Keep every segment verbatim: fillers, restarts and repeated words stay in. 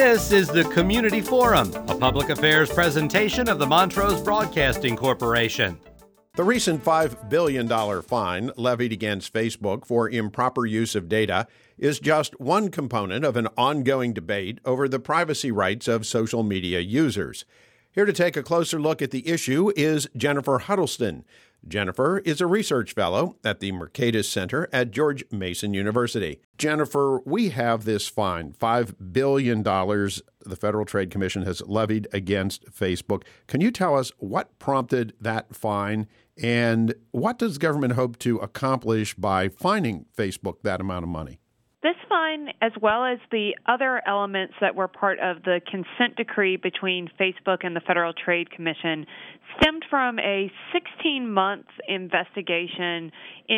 This is the Community Forum, a public affairs presentation of the Montrose Broadcasting Corporation. The recent five billion dollars fine levied against Facebook for improper use of data is just one component of an ongoing debate over the privacy rights of social media users. Here to take a closer look at the issue is Jennifer Huddleston. Jennifer is a research fellow at the Mercatus Center at George Mason University. Jennifer, we have this fine, five billion dollars the Federal Trade Commission has levied against Facebook. Can you tell us what prompted that fine and what does government hope to accomplish by fining Facebook that amount of money? This fine, as well as the other elements that were part of the consent decree between Facebook and the Federal Trade Commission, stemmed from a sixteen-month investigation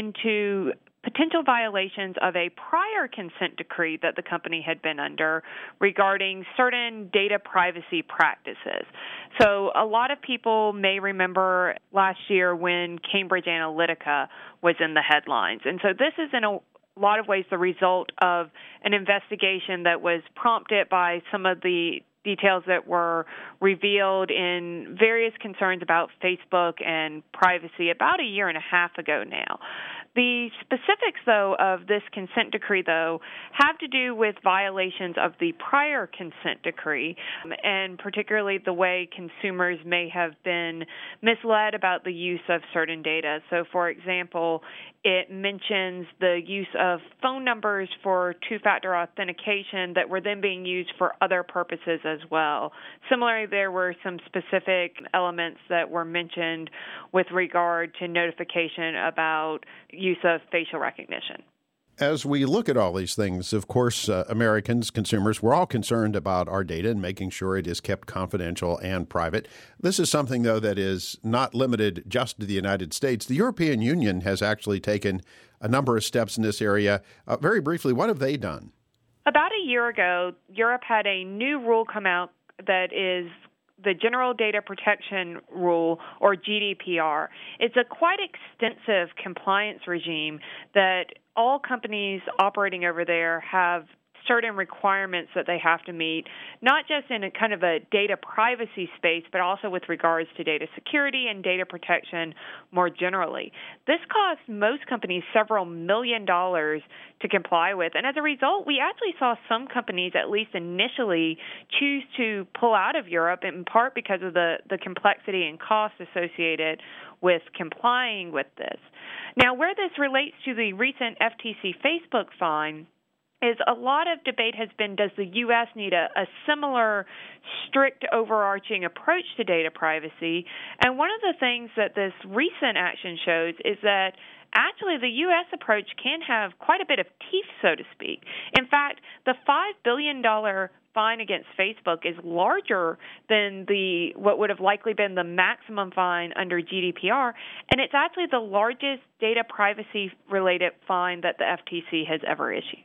into potential violations of a prior consent decree that the company had been under regarding certain data privacy practices. So a lot of people may remember last year when Cambridge Analytica was in the headlines. And so this is in a A lot of ways the result of an investigation that was prompted by some of the details that were revealed in various concerns about Facebook and privacy about a year and a half ago now. The specifics, though, of this consent decree, though, have to do with violations of the prior consent decree, and particularly the way consumers may have been misled about the use of certain data. So, for example, it mentions the use of phone numbers for two-factor authentication that were then being used for other purposes as well. Similarly, there were some specific elements that were mentioned with regard to notification about use of facial recognition. As we look at all these things, of course, uh, Americans, consumers, we're all concerned about our data and making sure it is kept confidential and private. This is something, though, that is not limited just to the United States. The European Union has actually taken a number of steps in this area. Uh, very briefly, what have they done? About a year ago, Europe had a new rule come out that is the General Data Protection Rule, or G D P R. It's a quite extensive compliance regime that all companies operating over there have certain requirements that they have to meet, not just in a kind of a data privacy space, but also with regards to data security and data protection more generally. This costs most companies several million dollars to comply with, and as a result, we actually saw some companies, at least initially, choose to pull out of Europe, in part because of the, the complexity and cost associated with complying with this. Now, where this relates to the recent F T C Facebook fine, is a lot of debate has been, does the U S need a, a similar strict overarching approach to data privacy? And one of the things that this recent action shows is that actually the U S approach can have quite a bit of teeth, so to speak. In fact, the five billion dollars fine against Facebook is larger than the what would have likely been the maximum fine under G D P R, and it's actually the largest data privacy-related fine that the F T C has ever issued.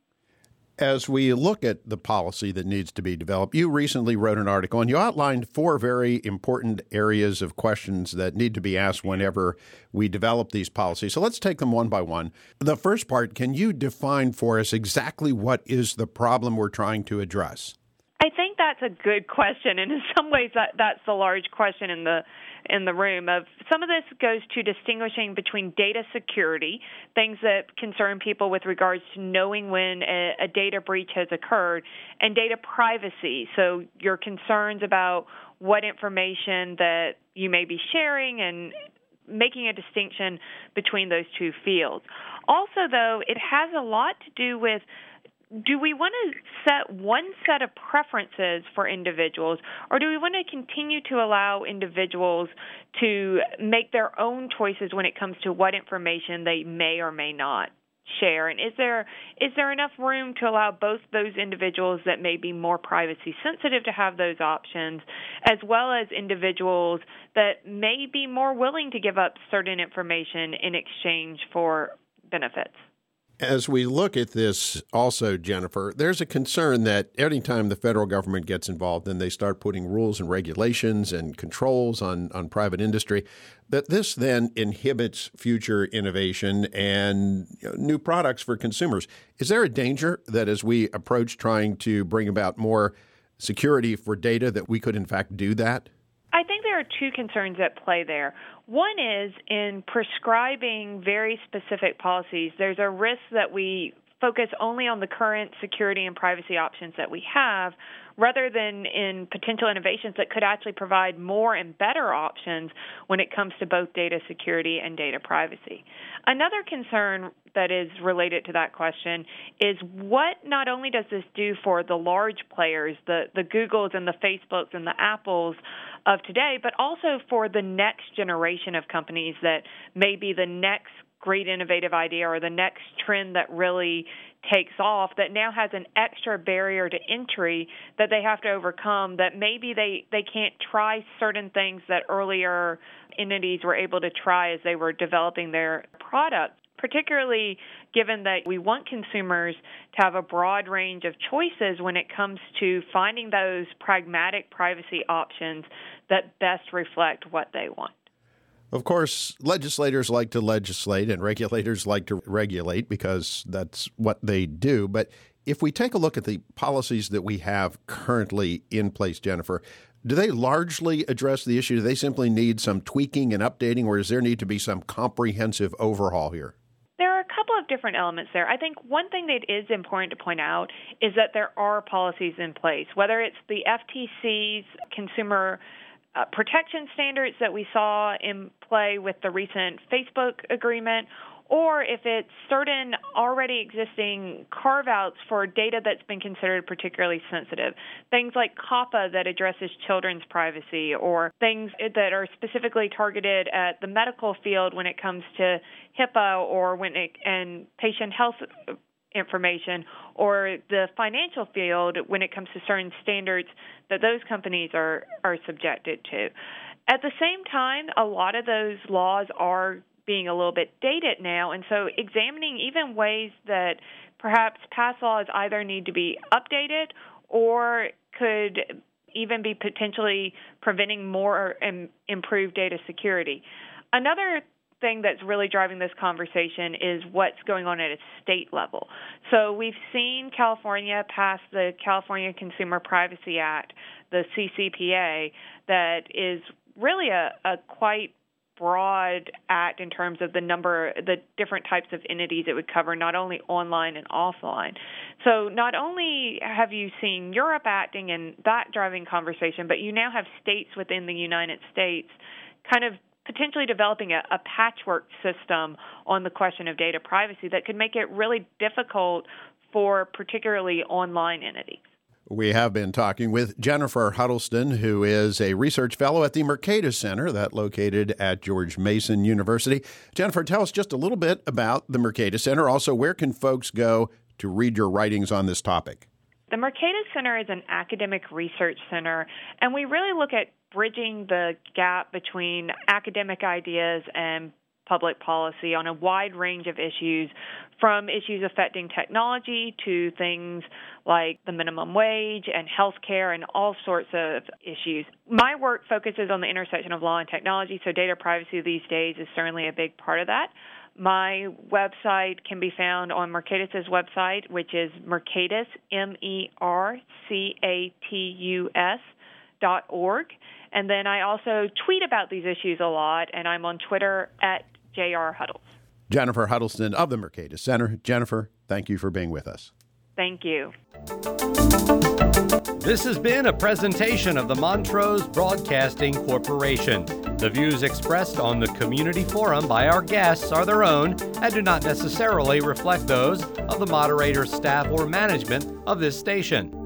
As we look at the policy that needs to be developed, you recently wrote an article and you outlined four very important areas of questions that need to be asked whenever we develop these policies. So let's take them one by one. The first part, can you define for us exactly what is the problem we're trying to address? I think that's a good question, and in some ways that, that's the large question in the in the room. Of some of this goes to distinguishing between data security, things that concern people with regards to knowing when a, a data breach has occurred, and data privacy, so your concerns about what information that you may be sharing and making a distinction between those two fields. Also, though, it has a lot to do with, do we want to set one set of preferences for individuals, or do we want to continue to allow individuals to make their own choices when it comes to what information they may or may not share? And is there is there enough room to allow both those individuals that may be more privacy sensitive to have those options, as well as individuals that may be more willing to give up certain information in exchange for benefits? As we look at this also, Jennifer, there's a concern that anytime the federal government gets involved and they start putting rules and regulations and controls on, on private industry, that this then inhibits future innovation and you know, new products for consumers. Is there a danger that as we approach trying to bring about more security for data that we could, in fact, do that? I think there are two concerns at play there. One is in prescribing very specific policies, there's a risk that we focus only on the current security and privacy options that we have, rather than in potential innovations that could actually provide more and better options when it comes to both data security and data privacy. Another concern that is related to that question is what not only does this do for the large players, the, the Googles and the Facebooks and the Apples of today, but also for the next generation of companies that may be the next great innovative idea or the next trend that really takes off, that now has an extra barrier to entry that they have to overcome, that maybe they, they can't try certain things that earlier entities were able to try as they were developing their product, particularly given that we want consumers to have a broad range of choices when it comes to finding those pragmatic privacy options that best reflect what they want. Of course, legislators like to legislate and regulators like to regulate because that's what they do. But if we take a look at the policies that we have currently in place, Jennifer, do they largely address the issue? Do they simply need some tweaking and updating, or does there need to be some comprehensive overhaul here? There are a couple of different elements there. I think one thing that is important to point out is that there are policies in place, whether it's the F T C's consumer Uh, protection standards that we saw in play with the recent Facebook agreement, or if it's certain already existing carve-outs for data that's been considered particularly sensitive. Things like COPPA that addresses children's privacy, or things that are specifically targeted at the medical field when it comes to HIPAA or when it, and patient health information, or the financial field when it comes to certain standards that those companies are, are subjected to. At the same time, a lot of those laws are being a little bit dated now, and so examining even ways that perhaps past laws either need to be updated or could even be potentially preventing more and improved data security. Another thing that's really driving this conversation is what's going on at a state level. So we've seen California pass the California Consumer Privacy Act, the C C P A, that is really a, a quite broad act in terms of the number, the different types of entities it would cover, not only online and offline. So not only have you seen Europe acting and that driving conversation, but you now have states within the United States kind of potentially developing a, a patchwork system on the question of data privacy that could make it really difficult for particularly online entities. We have been talking with Jennifer Huddleston, who is a research fellow at the Mercatus Center, that located at George Mason University. Jennifer, tell us just a little bit about the Mercatus Center. Also, where can folks go to read your writings on this topic? The Mercatus Center is an academic research center, and we really look at bridging the gap between academic ideas and public policy on a wide range of issues, from issues affecting technology to things like the minimum wage and healthcare and all sorts of issues. My work focuses on the intersection of law and technology, so data privacy these days is certainly a big part of that. My website can be found on Mercatus' website, which is Mercatus, M E R C A T U S dot org. And then I also tweet about these issues a lot, and I'm on Twitter at J R Huddles. Jennifer Huddleston of the Mercatus Center. Jennifer, thank you for being with us. Thank you. This has been a presentation of the Montrose Broadcasting Corporation. The views expressed on the community forum by our guests are their own and do not necessarily reflect those of the moderator, staff, or management of this station.